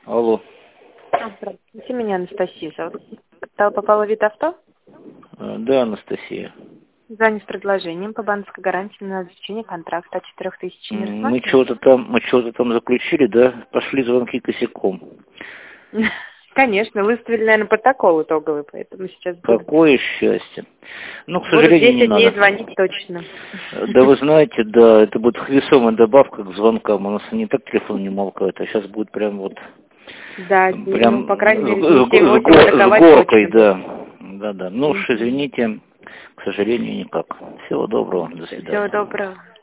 Алло. Здравствуйте, меня Анастасия зовут. Капитал попала в вид авто? Да, Анастасия. Звоню с предложением по банковской гарантии на заключение контракта от 4000. Не Мы рассматриваете? чего-то там заключили, да? Пошли звонки косяком. Конечно, выставили, наверное, протокол итоговый, поэтому сейчас будут Какое счастье. Ну, к будут сожалению, не 10 дней надо. звонить точно. Да вы знаете, да, это будет весомая добавка к звонкам. У нас не так телефон не молкает, а сейчас будет прям вот, Да, ну, по крайней мере, дней с 7-8 атаковать горкой, точно. да. Да. Ну уж извините, к сожалению, никак. Всего доброго, до Всего свидания. доброго.